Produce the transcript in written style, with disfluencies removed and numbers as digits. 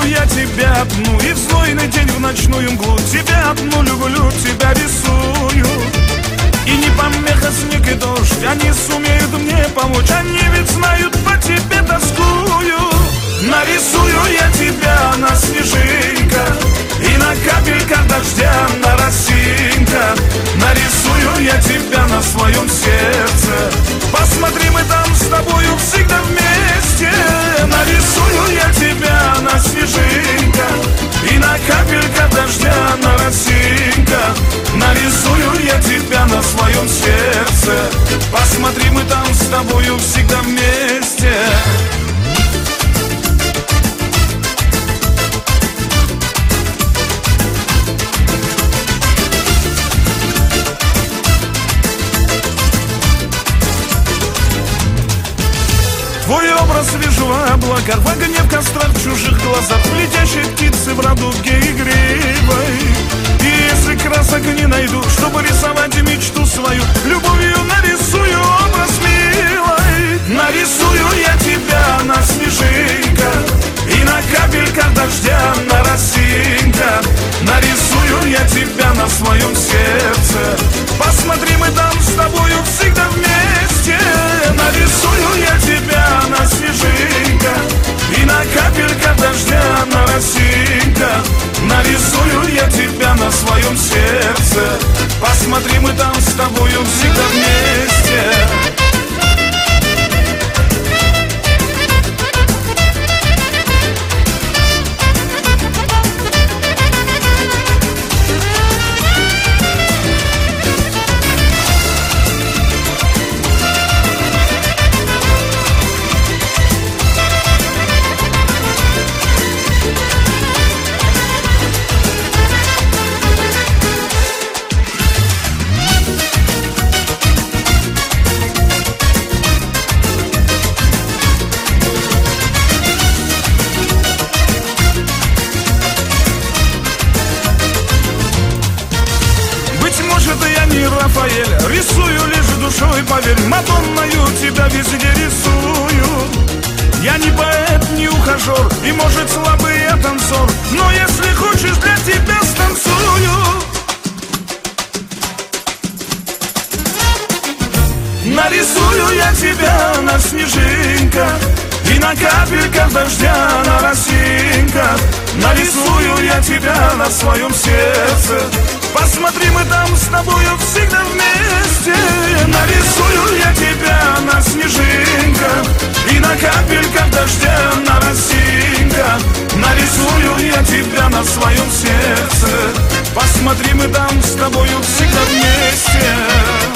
я тебя одну, и в знойный день в ночную мглу тебя одну люблю, тебя рисую. И не помеха снег и дождь, они сумеют мне помочь, они ведь знают, по тебе тоскую. Нарисую я тебя на снежинках и на капельках дождя, на росинках. Нарисую я тебя на своем сердце, посмотри, мы там с тобою всегда вместе. Нарисую я тебя на снежинках и на капельках дождя, на росинках. Нарисую я тебя на своем сердце, посмотри, мы там с тобою всегда вместе. Твой образ вижу в облаках, в огне, в кострах, в чужих глазах, в летящей птице, в радуге игривой. И если красок не найду, чтобы рисовать мечту свою, любовью нарисую образ милой. Нарисую я тебя на снежинках и на капельках дождя, на росинках. Нарисую я тебя на своем сердце, посмотри, мы там с тобою всегда вместе. Нарисую я тебя на снежинках и на капельках дождя, на росинках. Нарисую я тебя на своем сердце, посмотри, мы там с тобою всегда вместе. Рафаэль, рисую лишь душой, поверь, Мадонною тебя везде рисую. Я не поэт, не ухажер, и может слабый я танцор, но если хочешь, для тебя станцую. Нарисую я тебя на снежинках и на капельках дождя, на росинках. Нарисую я тебя на своем сердце, посмотри, мы там с тобою всегда вместе. Нарисую я тебя на снежинках и на капельках дождя, на росинках. Нарисую я тебя на своем сердце, посмотри, мы там с тобою всегда вместе.